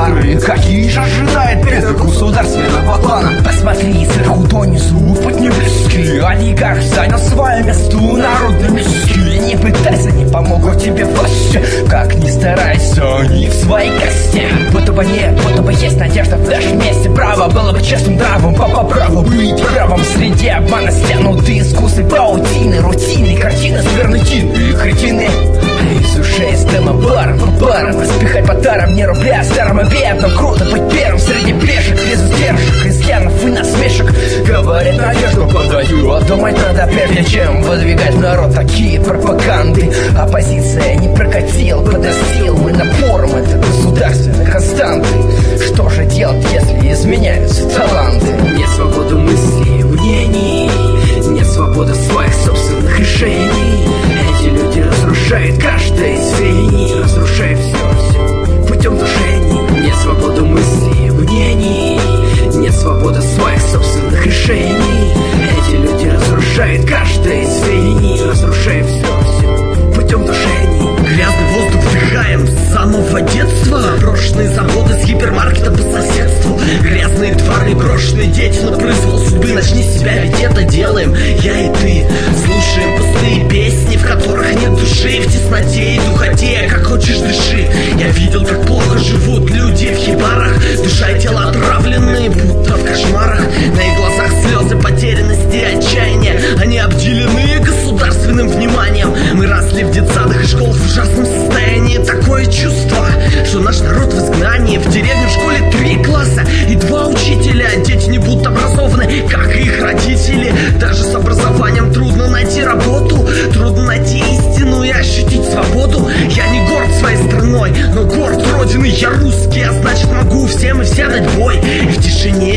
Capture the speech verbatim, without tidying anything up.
пары. Какие же ожидает без государственного плана? Посмотри сверху донизу, путь не близкий. Олигарх занял свое место у народной миски. Не пытайся, не помогут тебе вообще. Как ни старайся, они в своей кости. Будто бы нет, будто бы есть надежда в нашем месте. Право было бы честным нравом, папа, право быть правом. Среди обмана стянуты искусной паутины, рутины, картины, свернутины и кретины. Из ушей с дымом баром, баром распихать по тарам, не рубля старым обедом. Круто быть первым среди пешек, без издержек, изъянов и насмешек. Говорит, надежду подаю, а думать надо прежде чем выдвигать народ такие пропаганды. Оппозиция не прокатил, подрастил мы напором это государственной константы. Что же делать, если изменяются таланты? Нет свободы мыслей, мнений, нет свободы своих собственных решений. Эти люди разрушают каждое из звеньев, разрушая все путем движений. Нет свободы мыслей, мнений, нет свободы своих собственных решений. Эти люди разрушают каждое из звеньев, разрушая все путем движений. Грязный воздух вдыхаем с самого детства. Брошенные заводы с гипермаркетом по соседству. Грязные дворы, брошенные дети на произвол судьбы. Начни с себя, ведь это делаем я и ты. Слушаем пустые песни, в которых нет души. В тесноте и духоте, как хочешь дыши. Я видел, как плохо живут люди в хибарах. Душа и тело отравленные, будто в кошмарах. На их глазах слезы потерянности и отчаяния. Они обделены государственным вниманием. Мы росли в детсадах и школах в ужасном состоянии. Такое чувство, что наш народ в изгнании. В деревне в школе три класса и два учителя. Дети не будут образованы, как и их родители. Даже с образованием трудно найти работу. Трудно найти истину и ощутить свободу. Я не горд своей страной, но горд родиной. Я русский, а значит могу всем и вся дать бой. И в тишине